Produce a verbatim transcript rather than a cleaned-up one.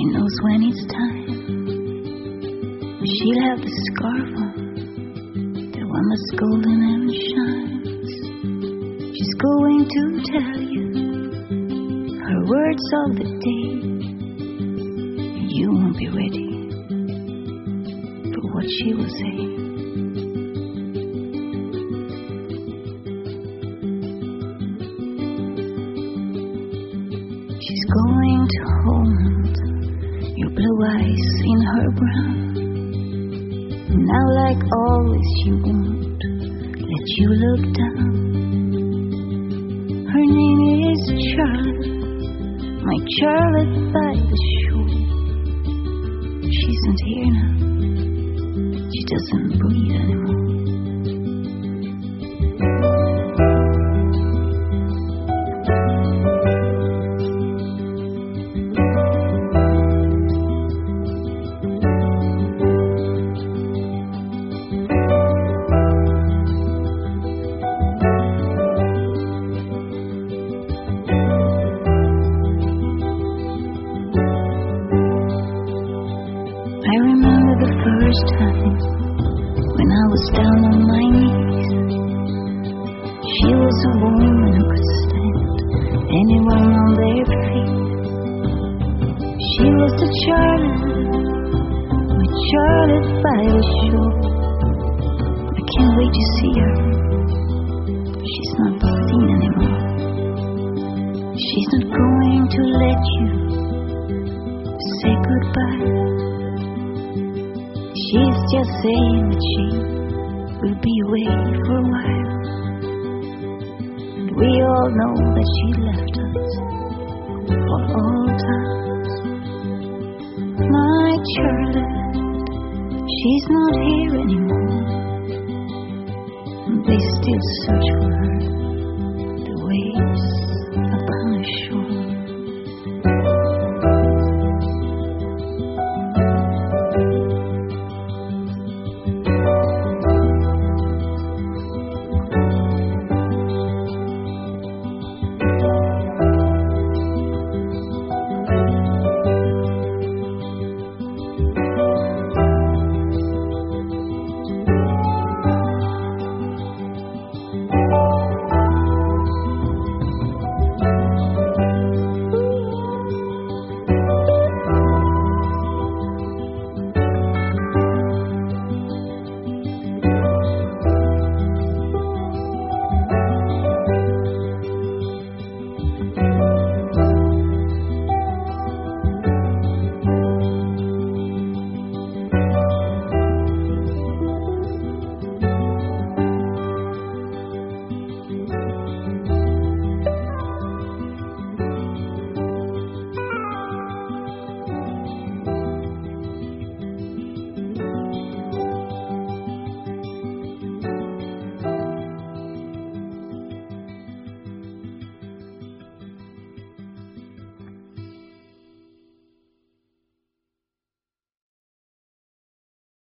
She knows when it's time. She'll have the scarf on, the one that's golden and shines. She's going to tell you her words of the day. You won't be ready for what she will say. She's going to hold your blue eyes in her brown. Now like always she won't let you look down. Her name is Charlotte, my Charlotte by the shore. She isn't here now, she doesn't breathe anymore. I remember the first time when I was down on my knees. She was a woman who could stand anyone on their feet. She was the Charlotte, my Charlotte by the shore. I can't wait to see her. She's not seen anymore. She's not going to let you say goodbye. She's just saying that she will be away for a while. And we all know that she left us for all time. My Charlotte, she's not here anymore. They still search for her.